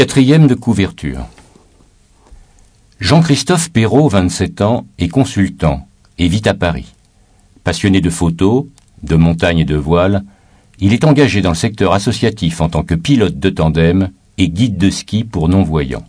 Quatrième de couverture. Jean-Christophe Perrault, 27 ans, est consultant et vit à Paris. Passionné de photos, de montagne et de voile, il est engagé dans le secteur associatif en tant que pilote de tandem et guide de ski pour non-voyants.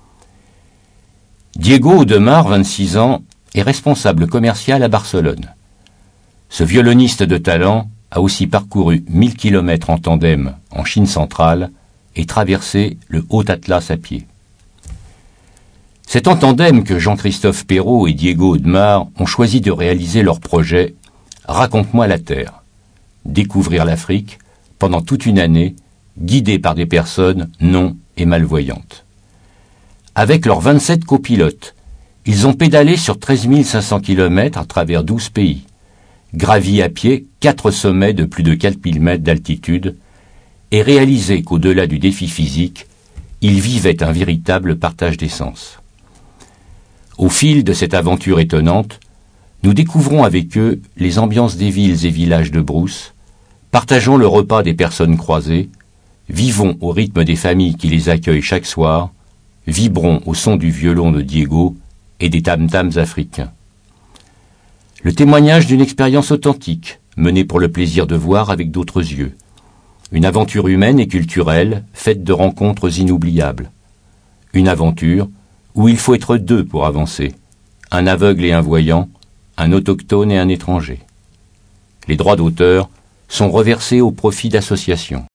Diego Audemars, 26 ans, est responsable commercial à Barcelone. Ce violoniste de talent a aussi parcouru 1000 km en tandem en Chine centrale et traversé le Haut Atlas à pied. C'est en tandem que Jean-Christophe Perrault et Diego Audemars ont choisi de réaliser leur projet « Raconte-moi la Terre », découvrir l'Afrique pendant toute une année, guidés par des personnes non et malvoyantes. Avec leurs 27 copilotes, ils ont pédalé sur 13 500 km à travers 12 pays, gravi à pied 4 sommets de plus de 4000 mètres d'altitude et réalisé qu'au-delà du défi physique, ils vivaient un véritable partage d'essence. Au fil de cette aventure étonnante, nous découvrons avec eux les ambiances des villes et villages de brousse, partageons le repas des personnes croisées, vivons au rythme des familles qui les accueillent chaque soir, vibrons au son du violon de Diego et des tam-tams africains. Le témoignage d'une expérience authentique, menée pour le plaisir de voir avec d'autres yeux. Une aventure humaine et culturelle, faite de rencontres inoubliables. Une aventure où il faut être deux pour avancer, un aveugle et un voyant, un autochtone et un étranger. Les droits d'auteur sont reversés au profit d'associations.